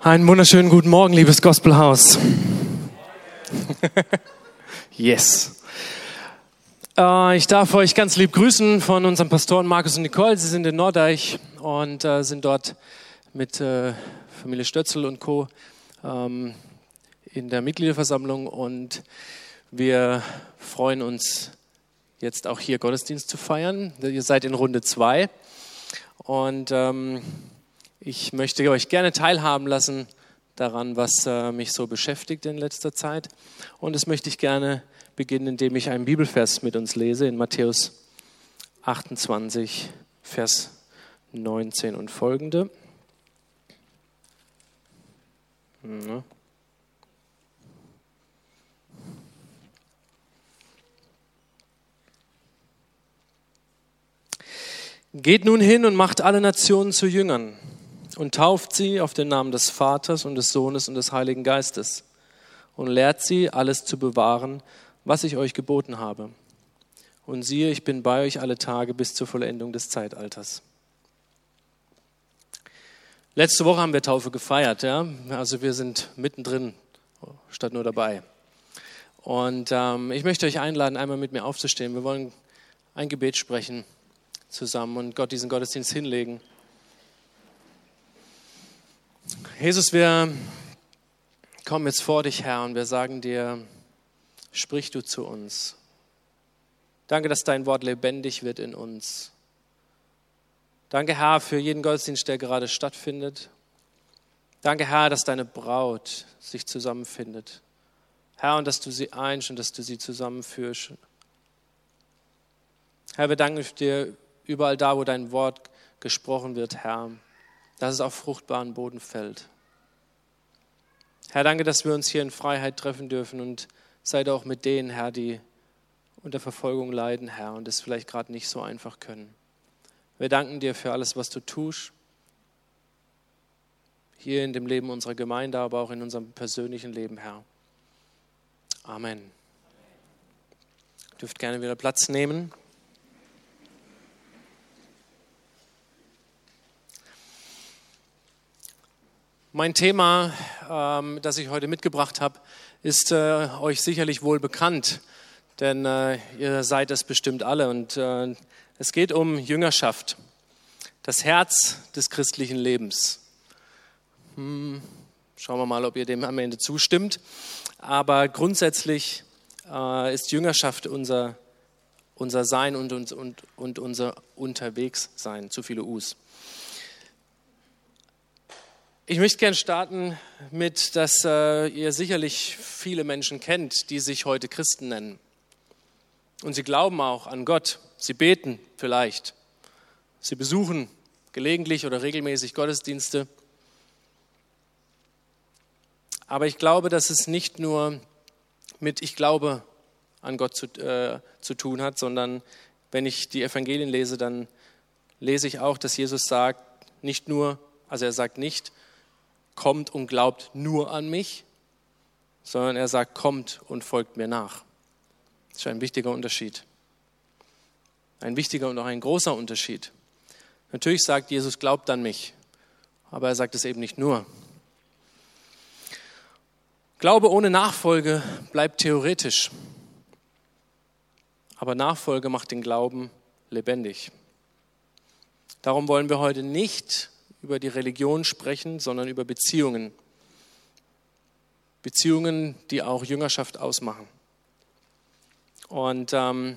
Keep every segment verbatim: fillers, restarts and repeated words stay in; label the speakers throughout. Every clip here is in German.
Speaker 1: Einen wunderschönen guten Morgen, liebes Gospelhaus. Yes. Äh, ich darf euch ganz lieb grüßen von unseren Pastoren Markus und Nicole. Sie sind in Norddeich und äh, sind dort mit äh, Familie Stötzel und Co. Ähm, in der Mitgliederversammlung. Und wir freuen uns, jetzt auch hier Gottesdienst zu feiern. Ihr seid in Runde zwei. Und ähm, ich möchte euch gerne teilhaben lassen daran, was äh, mich so beschäftigt in letzter Zeit. Und das möchte ich gerne beginnen, indem ich einen Bibelvers mit uns lese in Matthäus achtundzwanzig, Vers neunzehn und folgende. Ja. Geht nun hin und macht alle Nationen zu Jüngern und tauft sie auf den Namen des Vaters und des Sohnes und des Heiligen Geistes und lehrt sie, alles zu bewahren, was ich euch geboten habe. Und siehe, ich bin bei euch alle Tage bis zur Vollendung des Zeitalters. Letzte Woche haben wir Taufe gefeiert, ja. Also wir sind mittendrin, statt nur dabei. Und ähm, ich möchte euch einladen, einmal mit mir aufzustehen. Wir wollen ein Gebet sprechen zusammen und Gott diesen Gottesdienst hinlegen. Jesus, wir kommen jetzt vor dich, Herr, und wir sagen dir, sprich du zu uns. Danke, dass dein Wort lebendig wird in uns. Danke, Herr, für jeden Gottesdienst, der gerade stattfindet. Danke, Herr, dass deine Braut sich zusammenfindet. Herr, und dass du sie einst und dass du sie zusammenführst. Herr, wir danken dir überall da, wo dein Wort gesprochen wird, Herr, dass es auf fruchtbaren Boden fällt. Herr, danke, dass wir uns hier in Freiheit treffen dürfen und sei doch mit denen, Herr, die unter Verfolgung leiden, Herr, und es vielleicht gerade nicht so einfach können. Wir danken dir für alles, was du tust, hier in dem Leben unserer Gemeinde, aber auch in unserem persönlichen Leben, Herr. Amen. Ihr dürft gerne wieder Platz nehmen. Mein Thema, ähm, das ich heute mitgebracht habe, ist äh, euch sicherlich wohl bekannt, denn äh, ihr seid es bestimmt alle. Und äh, es geht um Jüngerschaft, das Herz des christlichen Lebens. Hm, schauen wir mal, ob ihr dem am Ende zustimmt. Aber grundsätzlich äh, ist Jüngerschaft unser, unser Sein und, und, und, und unser Unterwegssein. Zu viele U's. Ich möchte gerne starten mit, dass äh, ihr sicherlich viele Menschen kennt, die sich heute Christen nennen. Und sie glauben auch an Gott. Sie beten vielleicht. Sie besuchen gelegentlich oder regelmäßig Gottesdienste. Aber ich glaube, dass es nicht nur mit Ich glaube an Gott zu, äh, zu tun hat, sondern wenn ich die Evangelien lese, dann lese ich auch, dass Jesus sagt, nicht nur, also er sagt nicht, kommt und glaubt nur an mich, sondern er sagt, kommt und folgt mir nach. Das ist ein wichtiger Unterschied. Ein wichtiger und auch ein großer Unterschied. Natürlich sagt Jesus, glaubt an mich, aber er sagt es eben nicht nur. Glaube ohne Nachfolge bleibt theoretisch, aber Nachfolge macht den Glauben lebendig. Darum wollen wir heute nicht über die Religion sprechen, sondern über Beziehungen. Beziehungen, die auch Jüngerschaft ausmachen. Und ähm,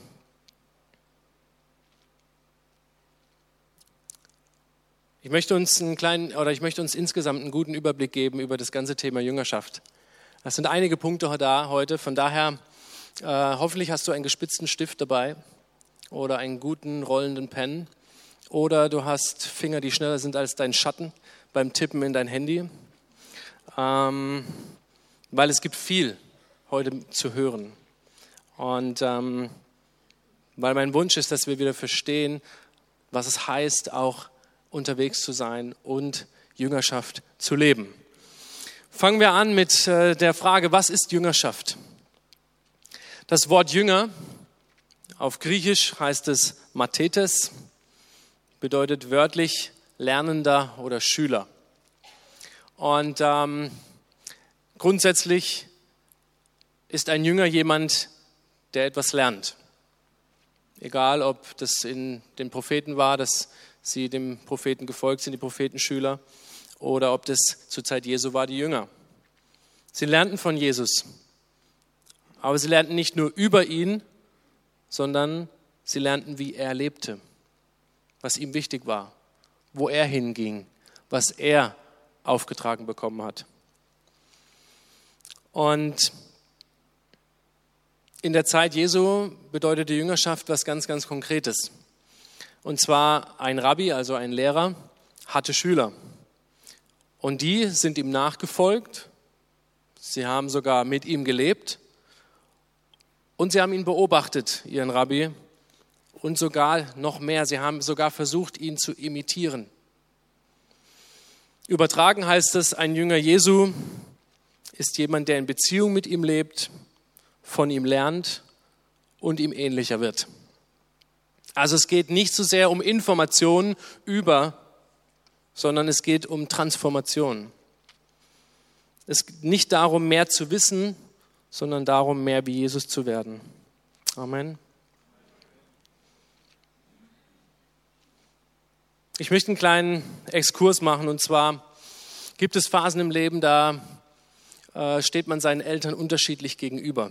Speaker 1: ich möchte uns einen kleinen oder ich möchte uns insgesamt einen guten Überblick geben über das ganze Thema Jüngerschaft. Es sind einige Punkte da heute, von daher äh, hoffentlich hast du einen gespitzten Stift dabei oder einen guten rollenden Pen. Oder du hast Finger, die schneller sind als dein Schatten beim Tippen in dein Handy. Ähm, weil es gibt viel heute zu hören. Und ähm, weil mein Wunsch ist, dass wir wieder verstehen, was es heißt, auch unterwegs zu sein und Jüngerschaft zu leben. Fangen wir an mit äh, der Frage, was ist Jüngerschaft? Das Wort Jünger, auf Griechisch heißt es Mathetes, bedeutet wörtlich Lernender oder Schüler. Und ähm, grundsätzlich ist ein Jünger jemand, der etwas lernt. Egal, ob das in den Propheten war, dass sie dem Propheten gefolgt sind, die Prophetenschüler, oder ob das zur Zeit Jesu war, die Jünger. Sie lernten von Jesus, aber sie lernten nicht nur über ihn, sondern sie lernten, wie er lebte, was ihm wichtig war, wo er hinging, was er aufgetragen bekommen hat. Und in der Zeit Jesu bedeutete Jüngerschaft was ganz, ganz Konkretes. Und zwar ein Rabbi, also ein Lehrer, hatte Schüler. Und die sind ihm nachgefolgt. Sie haben sogar mit ihm gelebt. Und sie haben ihn beobachtet, ihren Rabbi. Und sogar noch mehr, sie haben sogar versucht, ihn zu imitieren. Übertragen heißt es, ein Jünger Jesu ist jemand, der in Beziehung mit ihm lebt, von ihm lernt und ihm ähnlicher wird. Also es geht nicht so sehr um Informationen über, sondern es geht um Transformation. Es geht nicht darum, mehr zu wissen, sondern darum, mehr wie Jesus zu werden. Amen. Ich möchte einen kleinen Exkurs machen, und zwar gibt es Phasen im Leben, da äh, steht man seinen Eltern unterschiedlich gegenüber.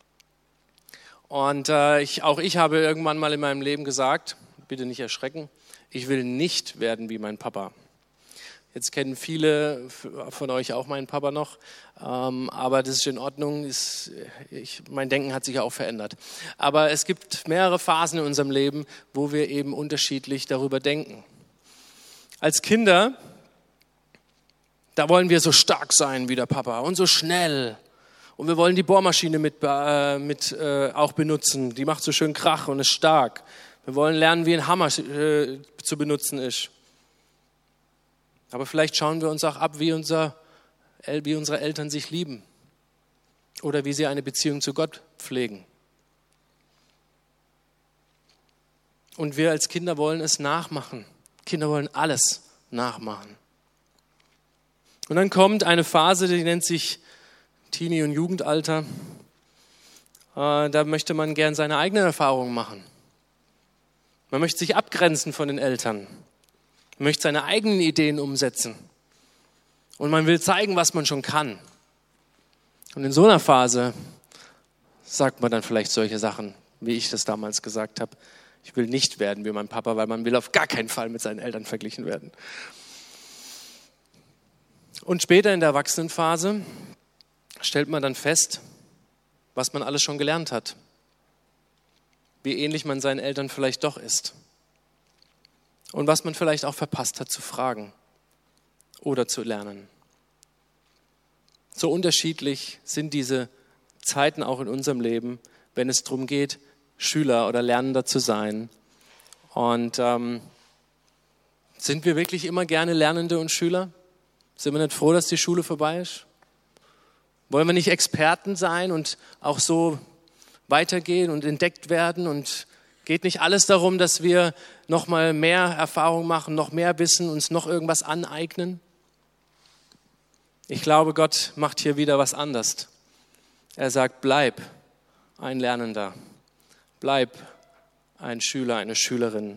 Speaker 1: Und äh, ich, auch ich habe irgendwann mal in meinem Leben gesagt, bitte nicht erschrecken, ich will nicht werden wie mein Papa. Jetzt kennen viele von euch auch meinen Papa noch, ähm, aber das ist in Ordnung. Ist, ich, mein Denken hat sich ja auch verändert. Aber es gibt mehrere Phasen in unserem Leben, wo wir eben unterschiedlich darüber denken. Als Kinder, da wollen wir so stark sein wie der Papa und so schnell. Und wir wollen die Bohrmaschine mit, äh, mit äh, auch benutzen. Die macht so schön Krach und ist stark. Wir wollen lernen, wie ein Hammer äh, zu benutzen ist. Aber vielleicht schauen wir uns auch ab, wie, unser, wie unsere Eltern sich lieben. Oder wie sie eine Beziehung zu Gott pflegen. Und wir als Kinder wollen es nachmachen. Kinder wollen alles nachmachen. Und dann kommt eine Phase, die nennt sich Teenie- und Jugendalter. Äh, da möchte man gern seine eigenen Erfahrungen machen. Man möchte sich abgrenzen von den Eltern. Man möchte seine eigenen Ideen umsetzen. Und man will zeigen, was man schon kann. Und in so einer Phase sagt man dann vielleicht solche Sachen, wie ich das damals gesagt habe. Ich will nicht werden wie mein Papa, weil man will auf gar keinen Fall mit seinen Eltern verglichen werden. Und später in der Erwachsenenphase stellt man dann fest, was man alles schon gelernt hat. Wie ähnlich man seinen Eltern vielleicht doch ist. Und was man vielleicht auch verpasst hat zu fragen oder zu lernen. So unterschiedlich sind diese Zeiten auch in unserem Leben, wenn es darum geht, Schüler oder Lernender zu sein. Und ähm, sind wir wirklich immer gerne Lernende und Schüler? Sind wir nicht froh, dass die Schule vorbei ist? Wollen wir nicht Experten sein und auch so weitergehen und entdeckt werden? Und geht nicht alles darum, dass wir noch mal mehr Erfahrung machen, noch mehr wissen, uns noch irgendwas aneignen? Ich glaube, Gott macht hier wieder was anders. Er sagt, bleib ein Lernender. Bleib ein Schüler, eine Schülerin.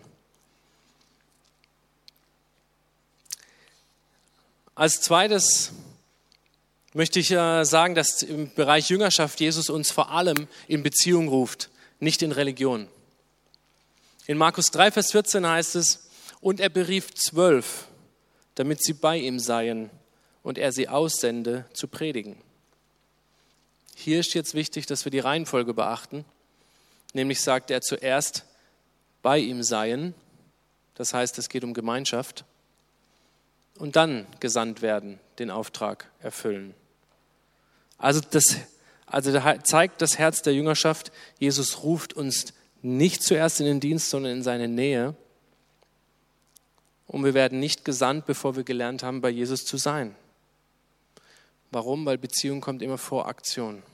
Speaker 1: Als zweites möchte ich sagen, dass im Bereich Jüngerschaft Jesus uns vor allem in Beziehung ruft, nicht in Religion. In Markus drei, Vers vierzehn heißt es, und er berief zwölf, damit sie bei ihm seien und er sie aussende, zu predigen. Hier ist jetzt wichtig, dass wir die Reihenfolge beachten. Nämlich sagt er zuerst, bei ihm seien, das heißt, es geht um Gemeinschaft, und dann gesandt werden, den Auftrag erfüllen. Also das, also das zeigt das Herz der Jüngerschaft, Jesus ruft uns nicht zuerst in den Dienst, sondern in seine Nähe. Und wir werden nicht gesandt, bevor wir gelernt haben, bei Jesus zu sein. Warum? Weil Beziehung kommt immer vor Aktion.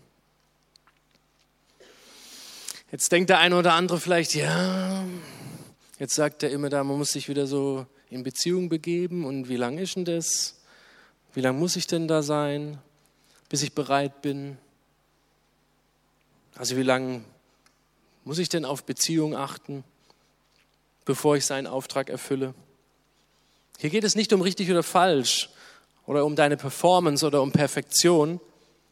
Speaker 1: Jetzt denkt der eine oder andere vielleicht, ja, jetzt sagt er immer da, man muss sich wieder so in Beziehung begeben und wie lange ist denn das? Wie lange muss ich denn da sein, bis ich bereit bin? Also wie lange muss ich denn auf Beziehung achten, bevor ich seinen Auftrag erfülle? Hier geht es nicht um richtig oder falsch oder um deine Performance oder um Perfektion.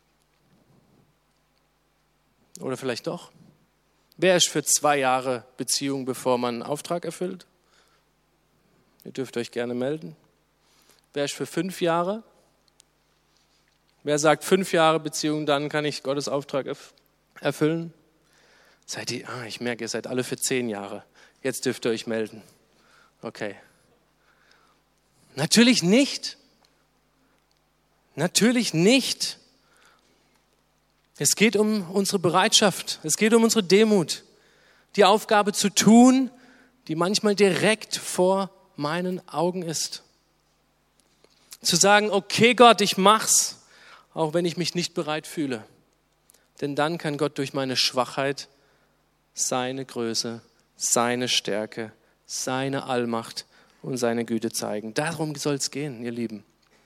Speaker 1: Oder vielleicht doch. Wer ist für zwei Jahre Beziehung, bevor man einen Auftrag erfüllt? Ihr dürft euch gerne melden. Wer ist für fünf Jahre? Wer sagt fünf Jahre Beziehung, dann kann ich Gottes Auftrag erfüllen? Seid ihr, ah, ich merke, ihr seid alle für zehn Jahre. Jetzt dürft ihr euch melden. Okay. Natürlich nicht. Natürlich nicht. Es geht um unsere Bereitschaft. Es geht um unsere Demut. Die Aufgabe zu tun, die manchmal direkt vor meinen Augen ist. Zu sagen, okay Gott, ich mach's, auch wenn ich mich nicht bereit fühle. Denn dann kann Gott durch meine Schwachheit seine Größe, seine Stärke, seine Allmacht und seine Güte zeigen. Darum soll es gehen, ihr Lieben.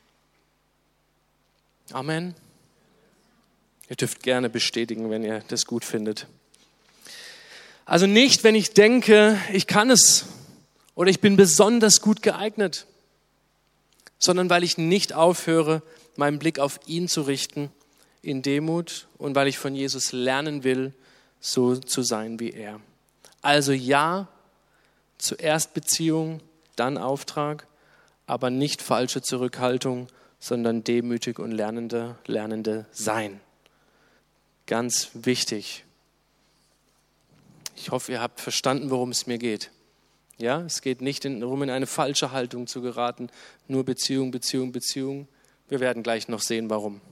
Speaker 1: Amen. Ihr dürft gerne bestätigen, wenn ihr das gut findet. Also nicht, wenn ich denke, ich kann es oder ich bin besonders gut geeignet, sondern weil ich nicht aufhöre, meinen Blick auf ihn zu richten in Demut und weil ich von Jesus lernen will, so zu sein wie er. Also ja, zuerst Beziehung, dann Auftrag, aber nicht falsche Zurückhaltung, sondern demütig und lernende, lernende sein. Ganz wichtig. Ich hoffe, ihr habt verstanden, worum es mir geht. Ja, es geht nicht darum, in eine falsche Haltung zu geraten. Nur Beziehung, Beziehung, Beziehung. Wir werden gleich noch sehen, warum.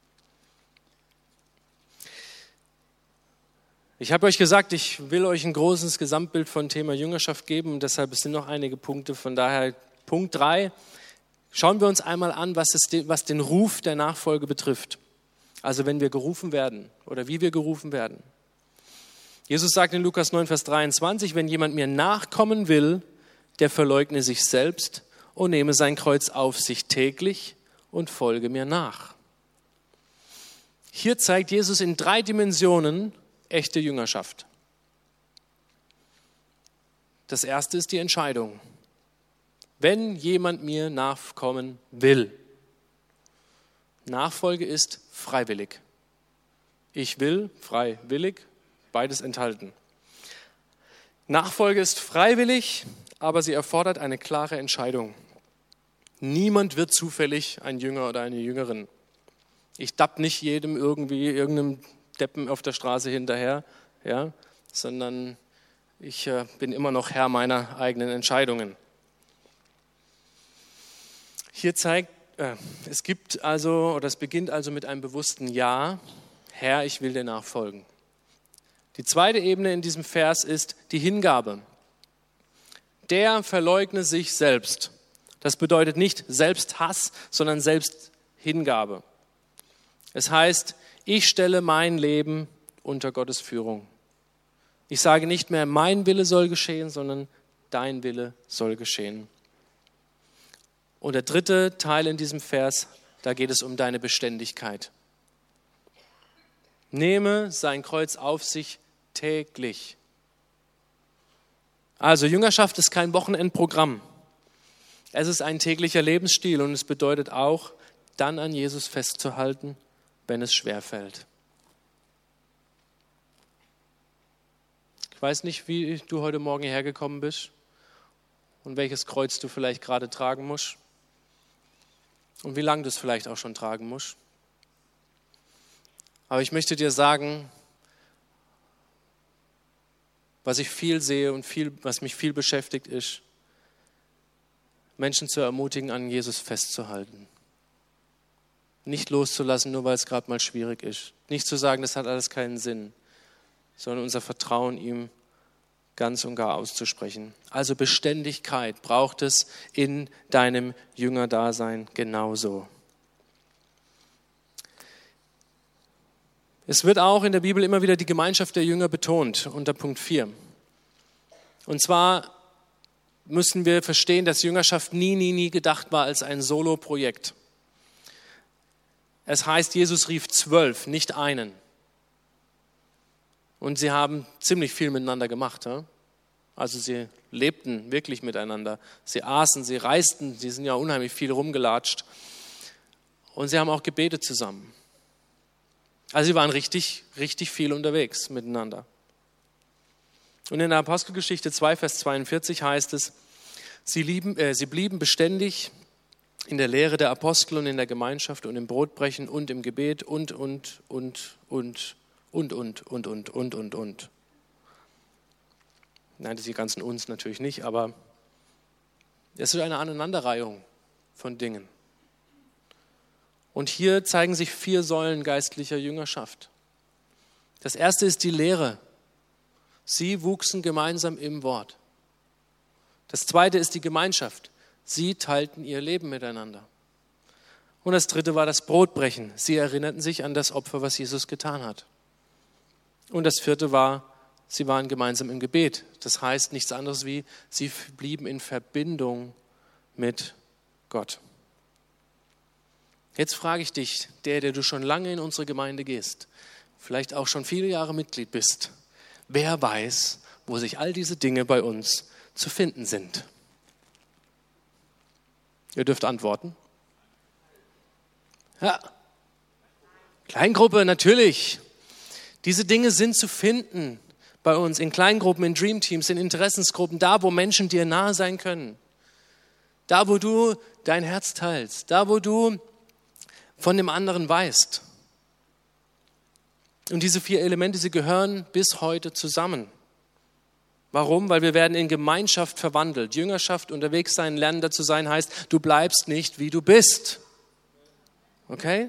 Speaker 1: Ich habe euch gesagt, ich will euch ein großes Gesamtbild von Thema Jüngerschaft geben und deshalb sind noch einige Punkte. Von daher Punkt drei. Schauen wir uns einmal an, was, es, was den Ruf der Nachfolge betrifft. Also wenn wir gerufen werden oder wie wir gerufen werden. Jesus sagt in Lukas neun, Vers dreiundzwanzig, wenn jemand mir nachkommen will, der verleugne sich selbst und nehme sein Kreuz auf sich täglich und folge mir nach. Hier zeigt Jesus in drei Dimensionen echte Jüngerschaft. Das erste ist die Entscheidung. Wenn jemand mir nachkommen will. Nachfolge ist freiwillig. Ich will, freiwillig, beides enthalten. Nachfolge ist freiwillig, aber sie erfordert eine klare Entscheidung. Niemand wird zufällig ein Jünger oder eine Jüngerin. Ich dapp nicht jedem irgendwie, irgendeinem Deppen auf der Straße hinterher, ja, sondern ich äh, bin immer noch Herr meiner eigenen Entscheidungen. Hier zeigt, äh, es gibt also, oder es beginnt also mit einem bewussten Ja, Herr, ich will dir nachfolgen. Die zweite Ebene in diesem Vers ist die Hingabe. Der verleugne sich selbst. Das bedeutet nicht Selbsthass, sondern Selbsthingabe. Es heißt, ich stelle mein Leben unter Gottes Führung. Ich sage nicht mehr, mein Wille soll geschehen, sondern dein Wille soll geschehen. Und der dritte Teil in diesem Vers, da geht es um deine Beständigkeit. Nehme sein Kreuz auf sich täglich. Also Jüngerschaft ist kein Wochenendprogramm. Es ist ein täglicher Lebensstil und es bedeutet auch, dann an Jesus festzuhalten, wenn es schwerfällt. Ich weiß nicht, wie du heute Morgen hierher gekommen bist und welches Kreuz du vielleicht gerade tragen musst und wie lange du es vielleicht auch schon tragen musst. Aber ich möchte dir sagen, was ich viel sehe und viel, was mich viel beschäftigt ist, Menschen zu ermutigen, an Jesus festzuhalten. Nicht loszulassen, nur weil es gerade mal schwierig ist. Nicht zu sagen, das hat alles keinen Sinn, sondern unser Vertrauen ihm ganz und gar auszusprechen. Also Beständigkeit braucht es in deinem Jüngerdasein genauso. Es wird auch in der Bibel immer wieder die Gemeinschaft der Jünger betont, unter Punkt vier. Und zwar müssen wir verstehen, dass Jüngerschaft nie, nie, nie gedacht war als ein Solo-Projekt. Es heißt, Jesus rief zwölf, nicht einen. Und sie haben ziemlich viel miteinander gemacht. Ja? Also sie lebten wirklich miteinander. Sie aßen, sie reisten, sie sind ja unheimlich viel rumgelatscht. Und sie haben auch gebetet zusammen. Also sie waren richtig, richtig viel unterwegs miteinander. Und in der Apostelgeschichte zwei, Vers zweiundvierzig heißt es, sie, lieben, äh, sie blieben beständig in der Lehre der Apostel und in der Gemeinschaft und im Brotbrechen und im Gebet und, und, und, und, und, und, und, und, und, und, und. Nein, die ganzen uns natürlich nicht, aber es ist eine Aneinanderreihung von Dingen. Und hier zeigen sich vier Säulen geistlicher Jüngerschaft. Das erste ist die Lehre. Sie wuchsen gemeinsam im Wort. Das zweite ist die Gemeinschaft. Sie teilten ihr Leben miteinander. Und das dritte war das Brotbrechen. Sie erinnerten sich an das Opfer, was Jesus getan hat. Und das vierte war, sie waren gemeinsam im Gebet. Das heißt nichts anderes wie, sie blieben in Verbindung mit Gott. Jetzt frage ich dich, der, der du schon lange in unsere Gemeinde gehst, vielleicht auch schon viele Jahre Mitglied bist, wer weiß, wo sich all diese Dinge bei uns zu finden sind? Ihr dürft antworten. Ja, Kleingruppe, natürlich. Diese Dinge sind zu finden bei uns in Kleingruppen, in Dreamteams, in Interessensgruppen, da, wo Menschen dir nahe sein können. Da, wo du dein Herz teilst, da, wo du von dem anderen weißt. Und diese vier Elemente, sie gehören bis heute zusammen. Warum? Weil wir werden in Gemeinschaft verwandelt. Jüngerschaft, unterwegs sein, lernender zu sein, heißt, du bleibst nicht, wie du bist. Okay?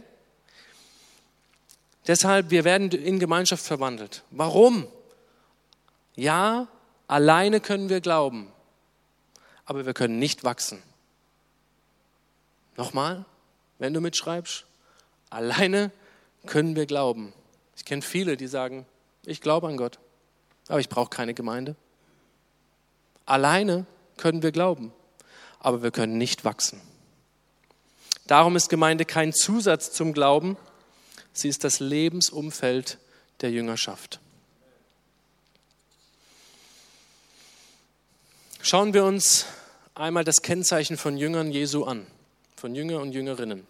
Speaker 1: Deshalb, wir werden in Gemeinschaft verwandelt. Warum? Ja, alleine können wir glauben, aber wir können nicht wachsen. Nochmal, wenn du mitschreibst, alleine können wir glauben. Ich kenne viele, die sagen, ich glaube an Gott, aber ich brauche keine Gemeinde. Alleine können wir glauben, aber wir können nicht wachsen. Darum ist Gemeinde kein Zusatz zum Glauben, sie ist das Lebensumfeld der Jüngerschaft. Schauen wir uns einmal das Kennzeichen von Jüngern Jesu an, von Jünger und Jüngerinnen.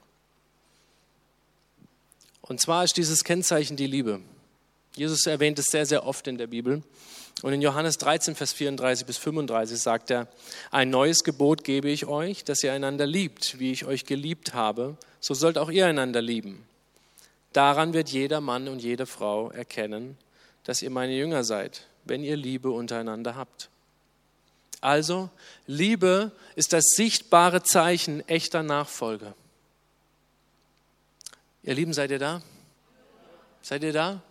Speaker 1: Und zwar ist dieses Kennzeichen die Liebe. Jesus erwähnt es sehr, sehr oft in der Bibel. Und in Johannes dreizehn, Vers vierunddreißig bis fünfunddreißig sagt er, ein neues Gebot gebe ich euch, dass ihr einander liebt, wie ich euch geliebt habe, so sollt auch ihr einander lieben. Daran wird jeder Mann und jede Frau erkennen, dass ihr meine Jünger seid, wenn ihr Liebe untereinander habt. Also, Liebe ist das sichtbare Zeichen echter Nachfolge. Ihr Lieben, seid ihr da? Seid ihr da?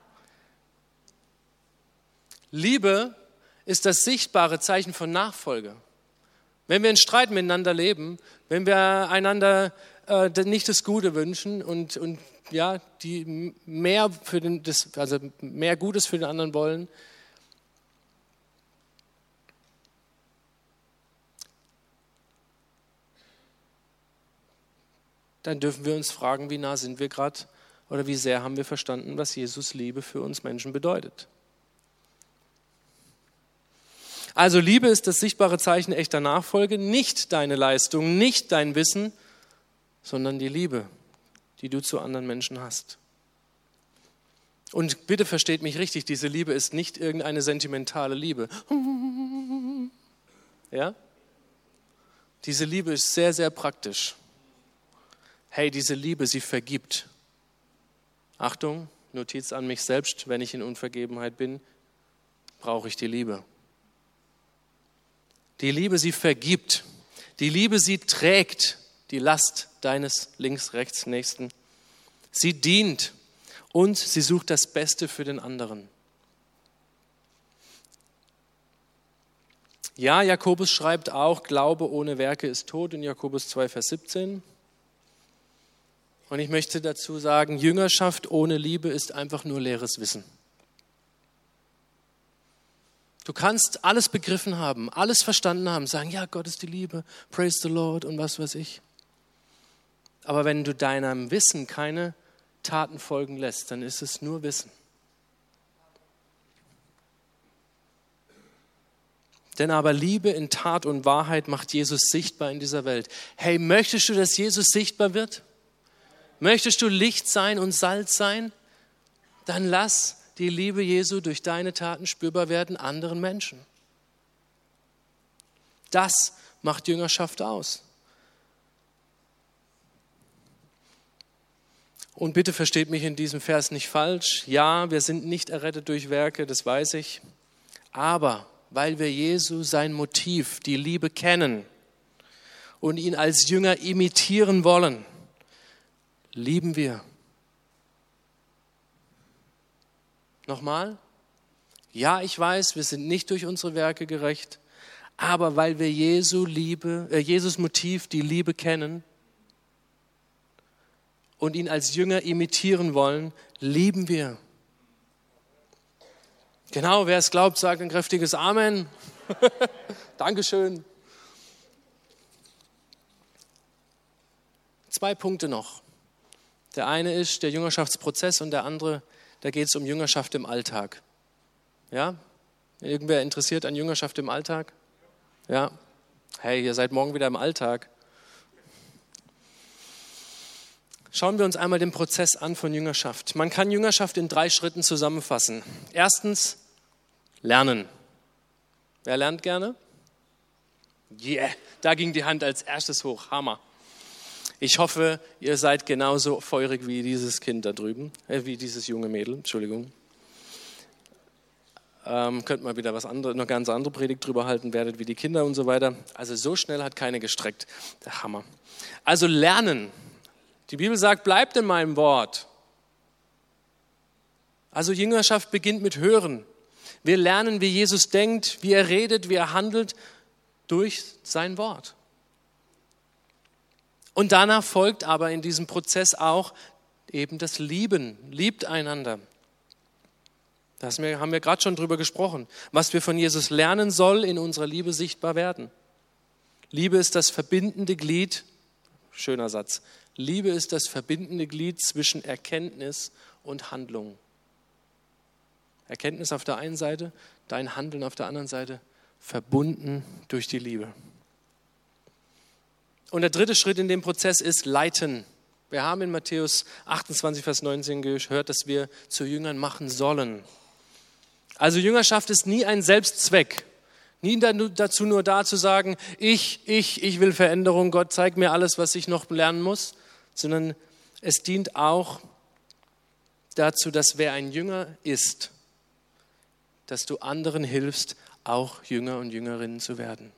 Speaker 1: Liebe ist das sichtbare Zeichen von Nachfolge. Wenn wir in Streit miteinander leben, wenn wir einander äh, nicht das Gute wünschen und, und ja, die mehr, für den, das, also mehr Gutes für den anderen wollen, dann dürfen wir uns fragen, wie nah sind wir gerade oder wie sehr haben wir verstanden, was Jesus Liebe für uns Menschen bedeutet. Also Liebe ist das sichtbare Zeichen echter Nachfolge, nicht deine Leistung, nicht dein Wissen, sondern die Liebe, die du zu anderen Menschen hast. Und bitte versteht mich richtig, diese Liebe ist nicht irgendeine sentimentale Liebe. Ja? Diese Liebe ist sehr, sehr praktisch. Hey, diese Liebe, sie vergibt. Achtung, Notiz an mich selbst, wenn ich in Unvergebenheit bin, brauche ich die Liebe. Die Liebe, sie vergibt. Die Liebe, sie trägt die Last deines links, rechts, Nächsten. Sie dient und sie sucht das Beste für den anderen. Ja, Jakobus schreibt auch, Glaube ohne Werke ist tot in Jakobus zwei, Vers siebzehn. Und ich möchte dazu sagen, Jüngerschaft ohne Liebe ist einfach nur leeres Wissen. Du kannst alles begriffen haben, alles verstanden haben, sagen, ja, Gott ist die Liebe, praise the Lord und was weiß ich. Aber wenn du deinem Wissen keine Taten folgen lässt, dann ist es nur Wissen. Denn aber Liebe in Tat und Wahrheit macht Jesus sichtbar in dieser Welt. Hey, möchtest du, dass Jesus sichtbar wird? Möchtest du Licht sein und Salz sein? Dann lass die Liebe Jesu durch deine Taten spürbar werden anderen Menschen. Das macht Jüngerschaft aus. Und bitte versteht mich in diesem Vers nicht falsch. Ja, wir sind nicht errettet durch Werke, das weiß ich. Aber weil wir Jesu sein Motiv, die Liebe kennen und ihn als Jünger imitieren wollen, lieben wir. Nochmal? Ja, ich weiß, wir sind nicht durch unsere Werke gerecht, aber weil wir Jesu Liebe, äh, Jesus Motiv, die Liebe kennen und ihn als Jünger imitieren wollen, lieben wir. Genau, wer es glaubt, sagt ein kräftiges Amen. Dankeschön. Zwei Punkte noch. Der eine ist der Jüngerschaftsprozess und der andere, da geht es um Jüngerschaft im Alltag. Ja? Irgendwer interessiert an Jüngerschaft im Alltag? Ja? Hey, ihr seid morgen wieder im Alltag. Schauen wir uns einmal den Prozess an von Jüngerschaft. Man kann Jüngerschaft in drei Schritten zusammenfassen. Erstens, lernen. Wer lernt gerne? Yeah, da ging die Hand als erstes hoch. Hammer. Ich hoffe, ihr seid genauso feurig wie dieses Kind da drüben, äh, wie dieses junge Mädel, Entschuldigung. Ähm, könnt mal wieder was anderes, noch ganz andere Predigt drüber halten, werdet wie die Kinder und so weiter. Also so schnell hat keine gestreckt. Der Hammer. Also lernen. Die Bibel sagt, bleibt in meinem Wort. Also Jüngerschaft beginnt mit Hören. Wir lernen, wie Jesus denkt, wie er redet, wie er handelt, durch sein Wort. Und danach folgt aber in diesem Prozess auch eben das Lieben. Liebt einander. Das haben wir gerade schon drüber gesprochen. Was wir von Jesus lernen, soll in unserer Liebe sichtbar werden. Liebe ist das verbindende Glied, schöner Satz, Liebe ist das verbindende Glied zwischen Erkenntnis und Handlung. Erkenntnis auf der einen Seite, dein Handeln auf der anderen Seite, verbunden durch die Liebe. Und der dritte Schritt in dem Prozess ist Leiten. Wir haben in Matthäus achtundzwanzig, Vers neunzehn gehört, dass wir zu Jüngern machen sollen. Also Jüngerschaft ist nie ein Selbstzweck. Nie dazu nur da zu sagen, ich, ich, ich will Veränderung, Gott zeigt mir alles, was ich noch lernen muss, sondern es dient auch dazu, dass wer ein Jünger ist, dass du anderen hilfst, auch Jünger und Jüngerinnen zu werden.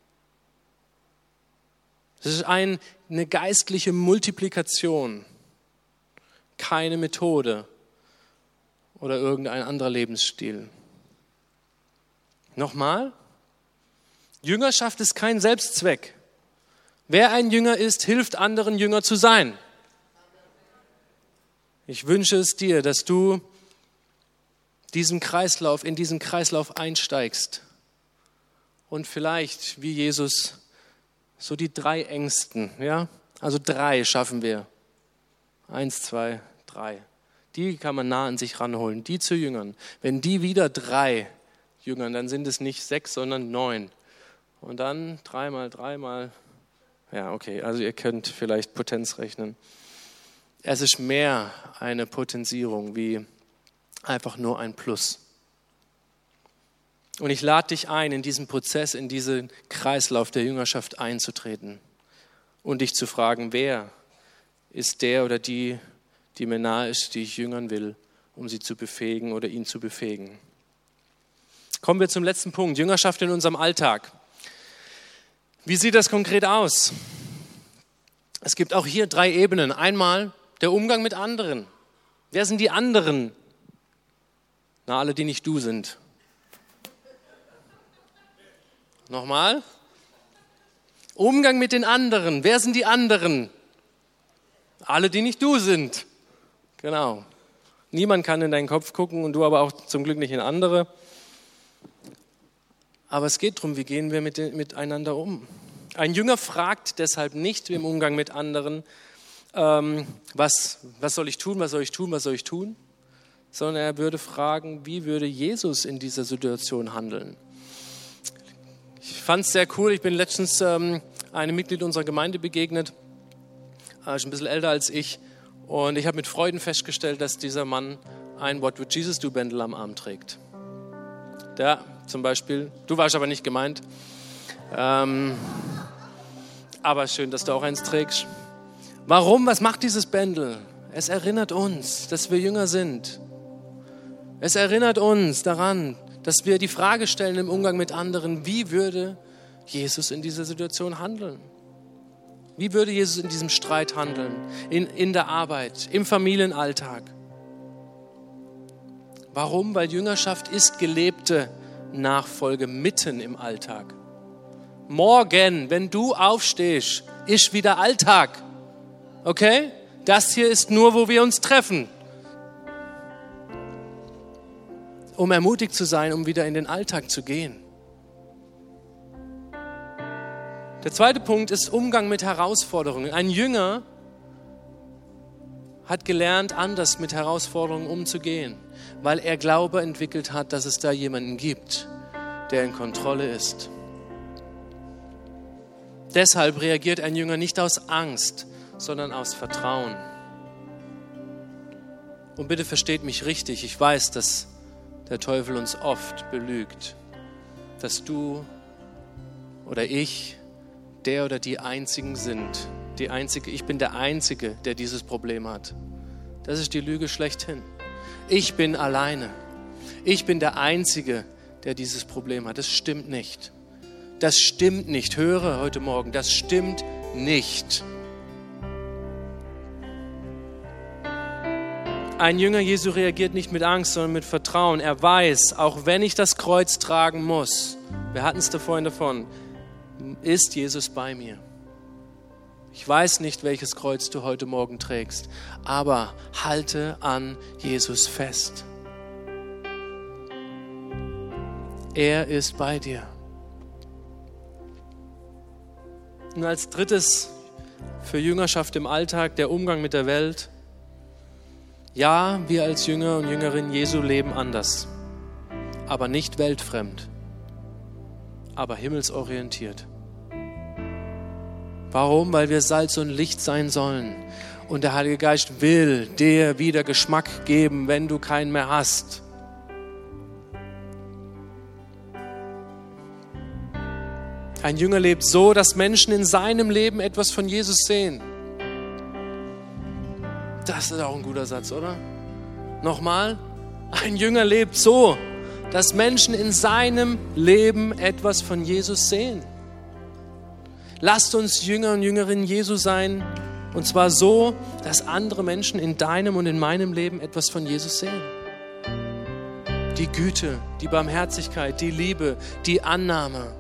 Speaker 1: Das ist ein, eine geistliche Multiplikation, keine Methode oder irgendein anderer Lebensstil. Nochmal, Jüngerschaft ist kein Selbstzweck. Wer ein Jünger ist, hilft anderen Jünger zu sein. Ich wünsche es dir, dass du diesen Kreislauf, in diesen Kreislauf einsteigst und vielleicht, wie Jesus, so die drei Ängsten, ja, also drei schaffen wir. Eins, zwei, drei. Die kann man nah an sich ranholen, die zu Jüngern. Wenn die wieder drei Jüngern, dann sind es nicht sechs, sondern neun. Und dann dreimal, dreimal, ja, okay, also ihr könnt vielleicht Potenz rechnen. Es ist mehr eine Potenzierung wie einfach nur ein Plus. Und ich lade dich ein, in diesen Prozess, in diesen Kreislauf der Jüngerschaft einzutreten und dich zu fragen, wer ist der oder die, die mir nahe ist, die ich jüngern will, um sie zu befähigen oder ihn zu befähigen. Kommen wir zum letzten Punkt, Jüngerschaft in unserem Alltag. Wie sieht das konkret aus? Es gibt auch hier drei Ebenen. Einmal der Umgang mit anderen. Wer sind die anderen? Na, alle, die nicht du sind. Nochmal. Umgang mit den anderen. Wer sind die anderen? Alle, die nicht du sind. Genau. Niemand kann in deinen Kopf gucken und du aber auch zum Glück nicht in andere. Aber es geht darum, wie gehen wir mit, miteinander um. Ein Jünger fragt deshalb nicht im Umgang mit anderen, ähm, was, was soll ich tun, was soll ich tun, was soll ich tun, sondern er würde fragen, wie würde Jesus in dieser Situation handeln. Ich fand es sehr cool, ich bin letztens ähm, einem Mitglied unserer Gemeinde begegnet, äh, ist ein bisschen älter als ich, und ich habe mit Freuden festgestellt, dass dieser Mann ein What Would Jesus Do Bändel am Arm trägt. Der zum Beispiel, du warst aber nicht gemeint, ähm, aber schön, dass du auch eins trägst. Warum? Was macht dieses Bändel? Es erinnert uns, dass wir Jünger sind. Es erinnert uns daran, dass wir die Frage stellen im Umgang mit anderen, wie würde Jesus in dieser Situation handeln? Wie würde Jesus in diesem Streit handeln? In, in der Arbeit, im Familienalltag. Warum? Weil Jüngerschaft ist gelebte Nachfolge mitten im Alltag. Morgen, wenn du aufstehst, ist wieder Alltag. Okay? Das hier ist nur, wo wir uns treffen. Um ermutigt zu sein, um wieder in den Alltag zu gehen. Der zweite Punkt ist Umgang mit Herausforderungen. Ein Jünger hat gelernt, anders mit Herausforderungen umzugehen, weil er Glaube entwickelt hat, dass es da jemanden gibt, der in Kontrolle ist. Deshalb reagiert ein Jünger nicht aus Angst, sondern aus Vertrauen. Und bitte versteht mich richtig, ich weiß, dass der Teufel uns oft belügt, dass du oder ich der oder die Einzigen sind. Die Einzige, ich bin der Einzige, der dieses Problem hat. Das ist die Lüge schlechthin. Ich bin alleine. Ich bin der Einzige, der dieses Problem hat. Das stimmt nicht. Das stimmt nicht. Höre heute Morgen, das stimmt nicht. Ein Jünger Jesu reagiert nicht mit Angst, sondern mit Vertrauen. Er weiß, auch wenn ich das Kreuz tragen muss, wir hatten es da vorhin davon, ist Jesus bei mir. Ich weiß nicht, welches Kreuz du heute Morgen trägst, aber halte an Jesus fest. Er ist bei dir. Und als drittes für Jüngerschaft im Alltag, der Umgang mit der Welt. Ja, wir als Jünger und Jüngerinnen Jesu leben anders, aber nicht weltfremd, aber himmelsorientiert. Warum? Weil wir Salz und Licht sein sollen. Und der Heilige Geist will dir wieder Geschmack geben, wenn du keinen mehr hast. Ein Jünger lebt so, dass Menschen in seinem Leben etwas von Jesus sehen. Das ist auch ein guter Satz, oder? Nochmal. Ein Jünger lebt so, dass Menschen in seinem Leben etwas von Jesus sehen. Lasst uns Jünger und Jüngerinnen Jesu sein, und zwar so, dass andere Menschen in deinem und in meinem Leben etwas von Jesus sehen. Die Güte, die Barmherzigkeit, die Liebe, die Annahme,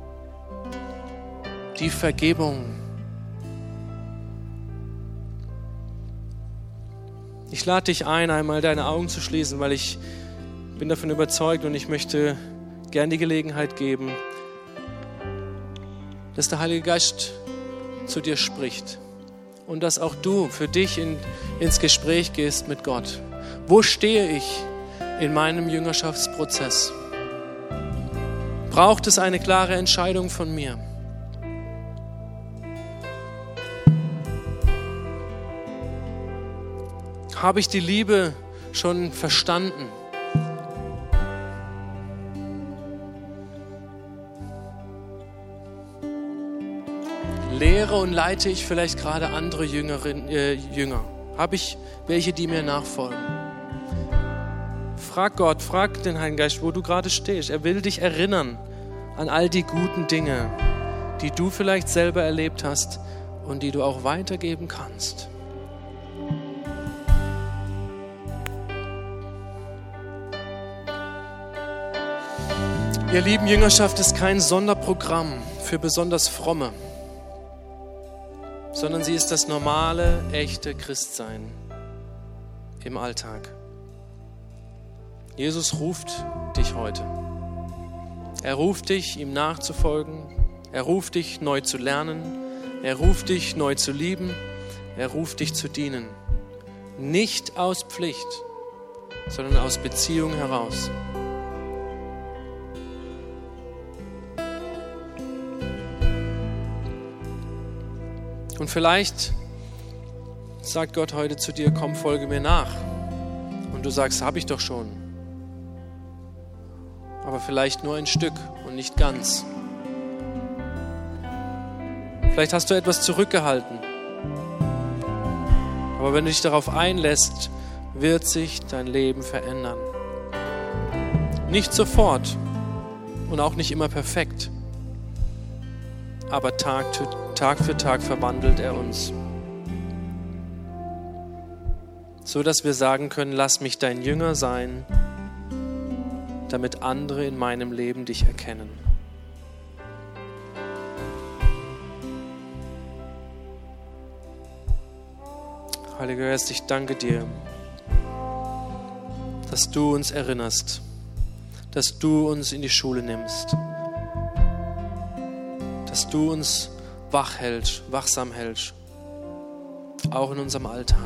Speaker 1: die Vergebung. Ich lade dich ein, einmal deine Augen zu schließen, weil ich bin davon überzeugt und ich möchte gern die Gelegenheit geben, dass der Heilige Geist zu dir spricht und dass auch du für dich in, ins Gespräch gehst mit Gott. Wo stehe ich in meinem Jüngerschaftsprozess? Braucht es eine klare Entscheidung von mir? Habe ich die Liebe schon verstanden? Lehre und leite ich vielleicht gerade andere Jüngerin, äh, Jünger? Habe ich welche, die mir nachfolgen? Frag Gott, frag den Heiligen Geist, wo du gerade stehst. Er will dich erinnern an all die guten Dinge, die du vielleicht selber erlebt hast und die du auch weitergeben kannst. Ihr lieben, Jüngerschaft ist kein Sonderprogramm für besonders Fromme, sondern sie ist das normale, echte Christsein im Alltag. Jesus ruft dich heute. Er ruft dich, ihm nachzufolgen. Er ruft dich, neu zu lernen. Er ruft dich, neu zu lieben. Er ruft dich zu dienen. Nicht aus Pflicht, sondern aus Beziehung heraus. Und vielleicht sagt Gott heute zu dir, komm, folge mir nach. Und du sagst, habe ich doch schon. Aber vielleicht nur ein Stück und nicht ganz. Vielleicht hast du etwas zurückgehalten. Aber wenn du dich darauf einlässt, wird sich dein Leben verändern. Nicht sofort und auch nicht immer perfekt. Aber Tag, Tag für Tag verwandelt er uns. So dass wir sagen können, lass mich dein Jünger sein, damit andere in meinem Leben dich erkennen. Heiliger Geist, ich danke dir, dass du uns erinnerst, dass du uns in die Schule nimmst, dass du uns wach hältst, wachsam hältst, auch in unserem Alltag.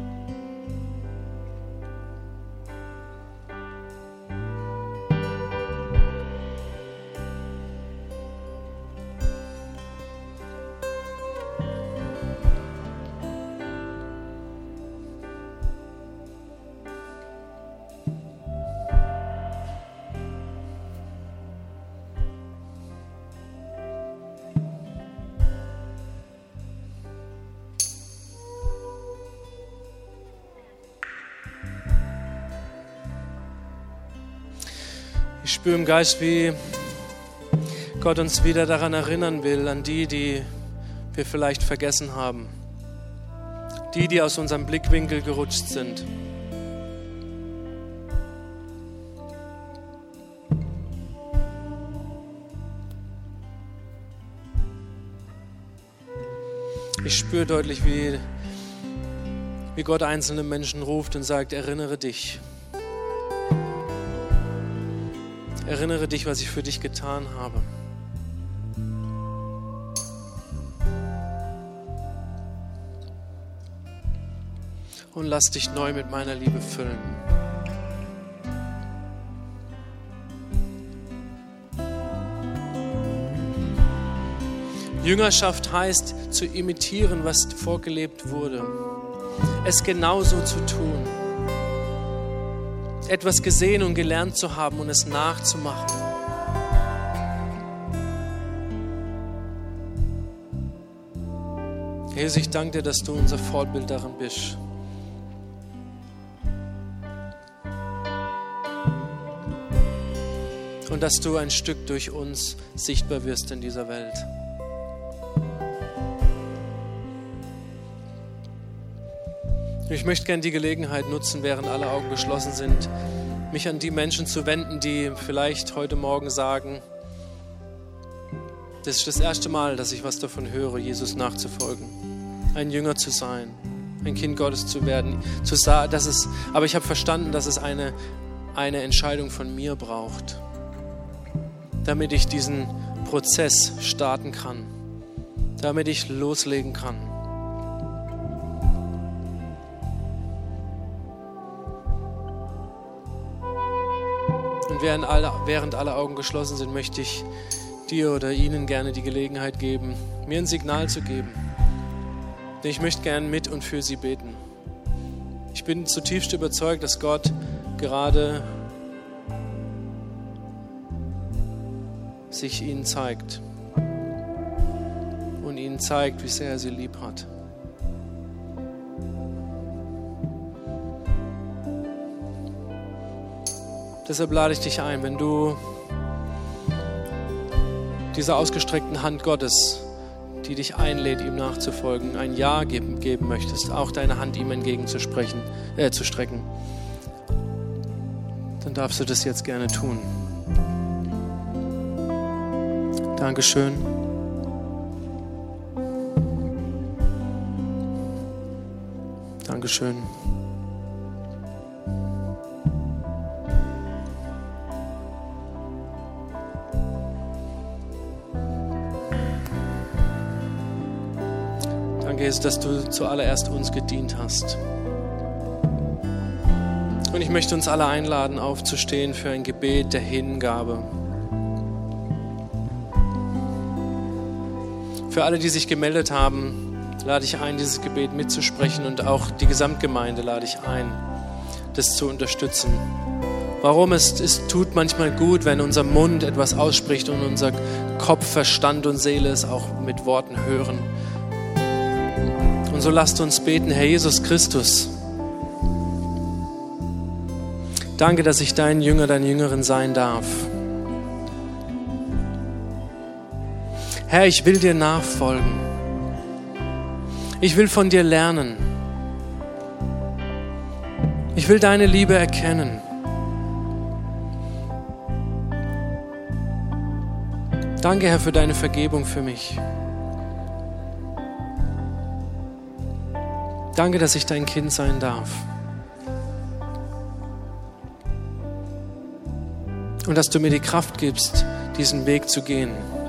Speaker 1: Ich spüre im Geist, wie Gott uns wieder daran erinnern will, an die, die wir vielleicht vergessen haben. Die, die aus unserem Blickwinkel gerutscht sind. Ich spüre deutlich, wie, wie Gott einzelne Menschen ruft und sagt, erinnere dich. Erinnere dich, was ich für dich getan habe. Und lass dich neu mit meiner Liebe füllen. Jüngerschaft heißt, zu imitieren, was vorgelebt wurde. Es genauso zu tun. Etwas gesehen und gelernt zu haben und es nachzumachen. Jesus, ich danke dir, dass du unser Vorbild darin bist. Und dass du ein Stück durch uns sichtbar wirst in dieser Welt. Ich möchte gerne die Gelegenheit nutzen, während alle Augen geschlossen sind, mich an die Menschen zu wenden, die vielleicht heute Morgen sagen, das ist das erste Mal, dass ich was davon höre, Jesus nachzufolgen, ein Jünger zu sein, ein Kind Gottes zu werden. Zu sagen, dass es, aber ich habe verstanden, dass es eine, eine Entscheidung von mir braucht, damit ich diesen Prozess starten kann, damit ich loslegen kann. Und während alle, während alle Augen geschlossen sind, möchte ich dir oder ihnen gerne die Gelegenheit geben, mir ein Signal zu geben. Denn ich möchte gerne mit und für sie beten. Ich bin zutiefst überzeugt, dass Gott gerade sich ihnen zeigt und ihnen zeigt, wie sehr er sie lieb hat. Deshalb lade ich dich ein, wenn du dieser ausgestreckten Hand Gottes, die dich einlädt, ihm nachzufolgen, ein Ja geben, geben möchtest, auch deine Hand ihm entgegenzusprechen, äh, zu strecken, dann darfst du das jetzt gerne tun. Dankeschön. Dankeschön. Danke, Jesus, dass du zuallererst uns gedient hast. Und ich möchte uns alle einladen, aufzustehen für ein Gebet der Hingabe. Für alle, die sich gemeldet haben, lade ich ein, dieses Gebet mitzusprechen, und auch die Gesamtgemeinde lade ich ein, das zu unterstützen. Warum? Es, es tut manchmal gut, wenn unser Mund etwas ausspricht und unser Kopf, Verstand und Seele es auch mit Worten hören. Und so lasst uns beten, Herr Jesus Christus. Danke, dass ich dein Jünger, deine Jüngerin sein darf. Herr, ich will dir nachfolgen. Ich will von dir lernen. Ich will deine Liebe erkennen. Danke, Herr, für deine Vergebung für mich. Danke, dass ich dein Kind sein darf. Und dass du mir die Kraft gibst, diesen Weg zu gehen.